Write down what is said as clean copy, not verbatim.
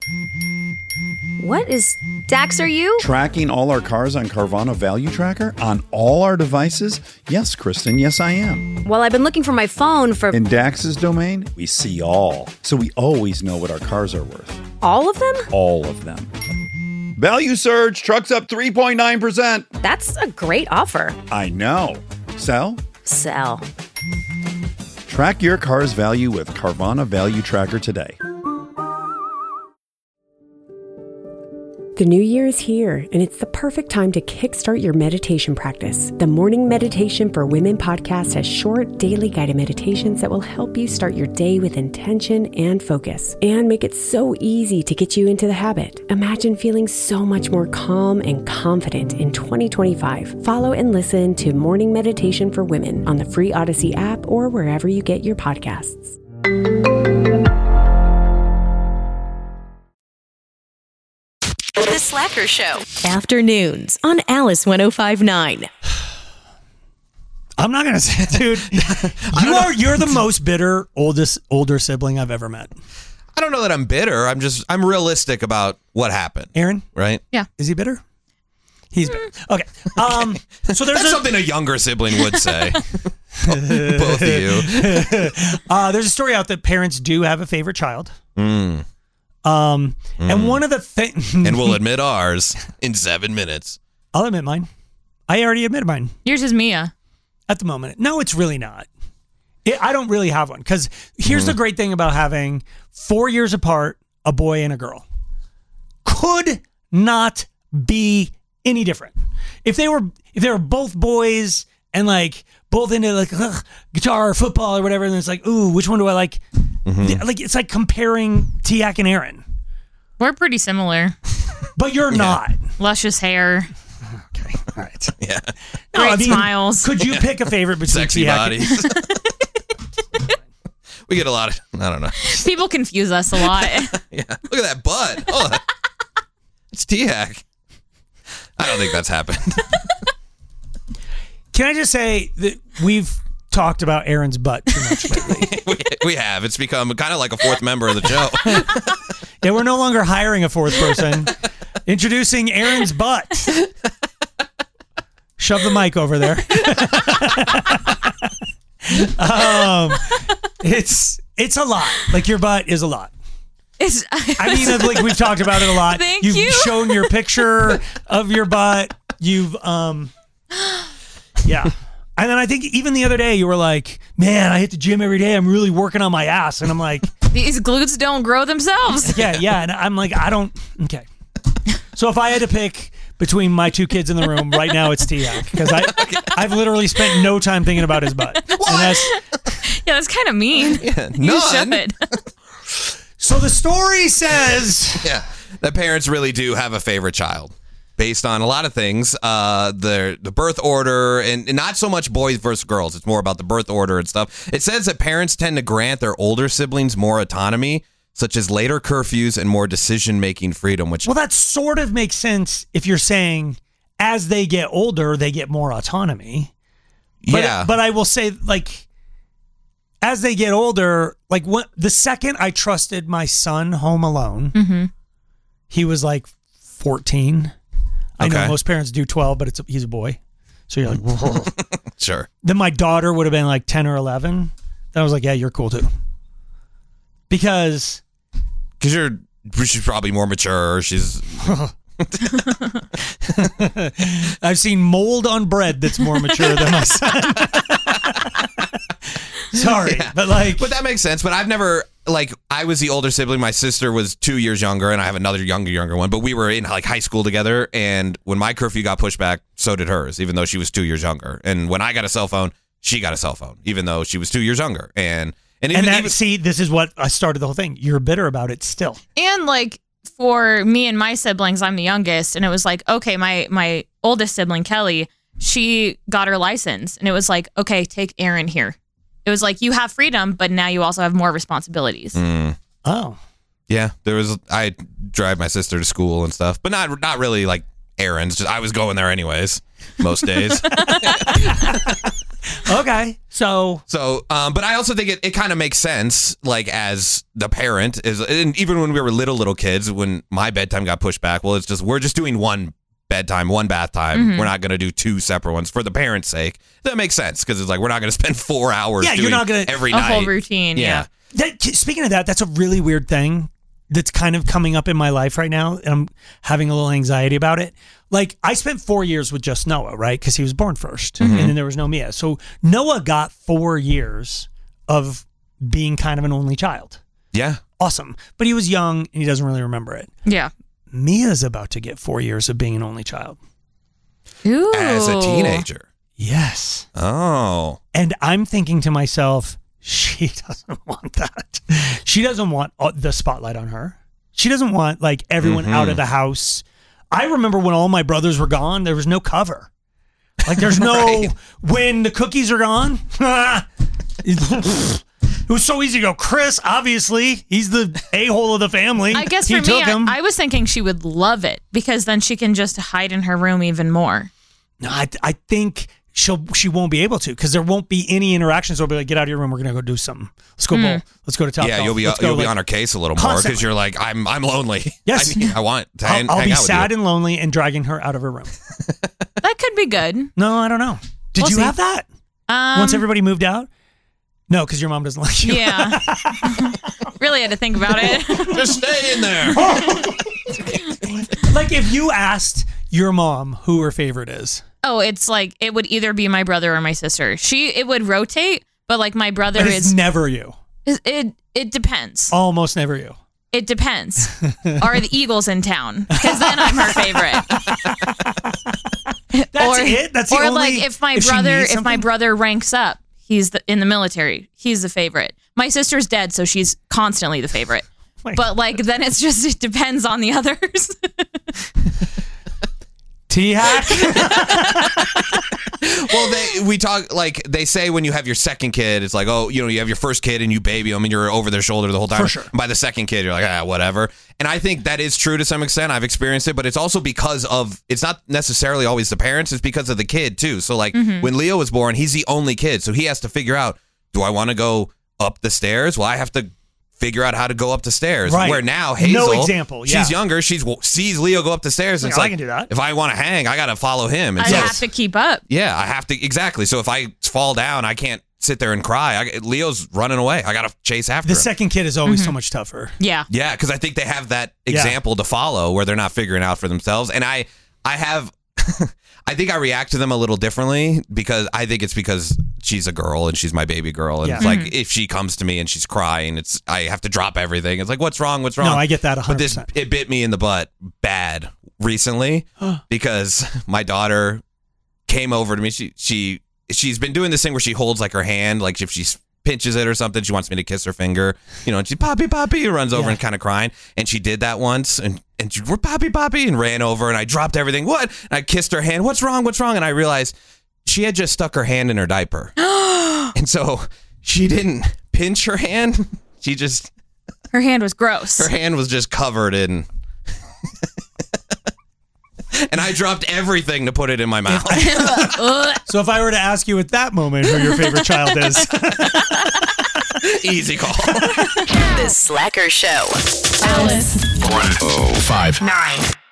What is... Dax, are you? Tracking all our cars on Carvana Value Tracker on all our devices? Yes, Kristen, yes I am. Well, I've been looking for my phone for... In Dax's domain, we see all. So we always know what our cars are worth. All of them? All of them. Value surge, trucks up 3.9%. That's a great offer. I know. Sell? Sell. Track your car's value with Carvana Value Tracker today. The new year is here, and it's the perfect time to kickstart your meditation practice. The Morning Meditation for Women podcast has short, daily guided meditations that will help you start your day with intention and focus, and make it so easy to get you into the habit. Imagine feeling so much more calm and confident in 2025. Follow and listen to Morning Meditation for Women on the free Odyssey app or wherever you get your podcasts. The Slacker Show. Afternoons on Alice 105.9. I'm not gonna say it, dude. You're the most bitter older sibling I've ever met. I don't know that I'm bitter. I'm realistic about what happened. Aaron? Right? Yeah. Is he bitter? He's bitter. Okay. So there's That's something a younger sibling would say. Both of you. There's a story out that parents do have a favorite child. And one of the things... And we'll admit ours in 7 minutes. I'll admit mine. I already admitted mine. Yours is Mia. At the moment. No, it's really not. I don't really have one. Because here's the great thing about having 4 years apart, a boy and a girl. Could not be any different. If they were both boys and like both into like guitar or football or whatever, and it's like, ooh, which one do I like? Like it's like comparing Tiak and Aaron. We're pretty similar. But you're not. Luscious hair. Okay. All right. Yeah. No, Great smiles. Could you pick a favorite between Sexy Tiak bodies. We get a lot of, I don't know. People confuse us a lot. Yeah. Look at that butt. Oh, it's Tiak. I don't think that's happened. Can I just say that we've talked about Aaron's butt too much lately? we have. It's become kind of like a fourth member of the show. Yeah, we're no longer hiring a fourth person. Introducing Aaron's butt. Shove the mic over there. It's a lot. Like your butt is a lot. I mean, like we've talked about it a lot. You've shown your picture of your butt. You've yeah. And then I think even the other day you were like, man, I hit the gym every day. I'm really working on my ass. And I'm like, these glutes don't grow themselves. Yeah. And I'm like, okay. So if I had to pick between my two kids in the room right now, it's Tiak. Because I've literally spent no time thinking about his butt. What? That's kind of mean. Yeah, you should. So the story says... Yeah, that parents really do have a favorite child. Based on a lot of things, the birth order, and not so much boys versus girls. It's more about the birth order and stuff. It says that parents tend to grant their older siblings more autonomy, such as later curfews and more decision-making freedom. Well, that sort of makes sense if you're saying as they get older, they get more autonomy. But I will say, like, as they get older, like the second I trusted my son home alone, he was like 14. I know most parents do 12, but he's a boy. So you're like, whoa. Sure. Then my daughter would have been like 10 or 11. Then I was like, yeah, you're cool too. Because she's probably more mature. She's... I've seen mold on bread that's more mature than my son. Sorry, yeah. but that makes sense. But I've never, I was the older sibling. My sister was 2 years younger, and I have another younger one. But we were in high school together, and when my curfew got pushed back, so did hers, even though she was 2 years younger. And when I got a cell phone, she got a cell phone, even though she was 2 years younger. See, this is what I started the whole thing. You're bitter about it still. And for me and my siblings, I'm the youngest, and it was like, okay, my oldest sibling, Kelly, she got her license, and it was like, okay, take Aaron here. It was like, you have freedom, but now you also have more responsibilities. Oh. Yeah, I drive my sister to school and stuff, but not really like errands. Just I was going there anyways, most days. Okay. So, but I also think it kind of makes sense, like as the parent is, and even when we were little kids, when my bedtime got pushed back, well, it's just, we're just doing one bedtime, one bath time. Mm-hmm. We're not going to do two separate ones for the parents' sake. That makes sense because it's like, we're not going to spend 4 hours Yeah, doing you're not gonna- every A night. whole routine. Yeah. speaking of that, that's a really weird thing that's kind of coming up in my life right now, and I'm having a little anxiety about it. Like, I spent 4 years with just Noah, right? Because he was born 1st, and then there was no Mia. So Noah got 4 years of being kind of an only child. Yeah. Awesome. But he was young, and he doesn't really remember it. Yeah. Mia's about to get 4 years of being an only child. Ooh. As a teenager. Yes. Oh. And I'm thinking to myself, she doesn't want that. She doesn't want the spotlight on her. She doesn't want like everyone out of the house. I remember when all my brothers were gone, there was no cover. Like there's no, when the cookies are gone, it was so easy to go, Chris, obviously, he's the a-hole of the family. I guess He for me, took him. I was thinking she would love it because then she can just hide in her room even more. No, I think she won't be able to because there won't be any interactions. They'll be like, get out of your room. We're gonna go do something. Let's go bowl. Let's go to Top Yeah, Golf. you'll be Let's go, like, on her case a little more constantly. because you're like, I'm lonely. Yes. I want to hang I'll out be with sad you. and lonely and dragging her out of her room. That could be good. No, I don't know. Did We'll you see. have that once everybody moved out? No, because your mom doesn't like you. Yeah. Really had to think about it. Just stay in there. Like if you asked your mom who her favorite is, Oh, it's like it would either be my brother or my sister. It would rotate, but like my brother but it's is never you. it depends. Almost never you. It depends. Are the Eagles in town? Because then I'm her favorite. That's it. That's the or only. like if my she brother needs if my something? brother ranks up, he's in the military. He's the favorite. My sister's dead, so she's constantly the favorite. Wait. But like then it depends on the others. T-hack. Well, they say when you have your second kid, it's like, oh, you have your first kid and you baby them and you're over their shoulder the whole time. For sure. And by the second kid, you're like, whatever. And I think that is true to some extent. I've experienced it, but it's also because of, it's not necessarily always the parents, it's because of the kid too. So like when Leo was born, he's the only kid. So he has to figure out, do I want to go up the stairs? Well, I have to figure out how to go up the stairs. Right. Where now Hazel, No example, yeah. she's younger, she sees Leo go up the stairs. And Like, it's I like, can do that. if I want to hang, I got to follow him. And I so- have to keep up. yeah, I have to. Exactly. So if I fall down, I can't sit there and cry. Leo's running away. I got to chase after The him. second kid is always so much tougher. Yeah. Yeah, because I think they have that example to follow where they're not figuring out for themselves. And I have, I think I react to them a little differently because I think it's because she's a girl and she's my baby girl. And Yeah. it's like, if she comes to me and she's crying, I have to drop everything. It's like, what's wrong? What's wrong? No, I get that 100%. But it bit me in the butt bad recently because my daughter came over to me. She's been doing this thing where she holds like her hand, like if she pinches it or something, she wants me to kiss her finger, and she poppy runs over and kind of crying. And she did that once and she poppy and ran over and I dropped everything. What? And I kissed her hand. What's wrong? And I realized she had just stuck her hand in her diaper. And so she didn't pinch her hand. Her hand was gross. Her hand was just covered in. And I dropped everything to put it in my mouth. So if I were to ask you at that moment who your favorite child is, Easy call. The Slacker Show. Alice 105. 9.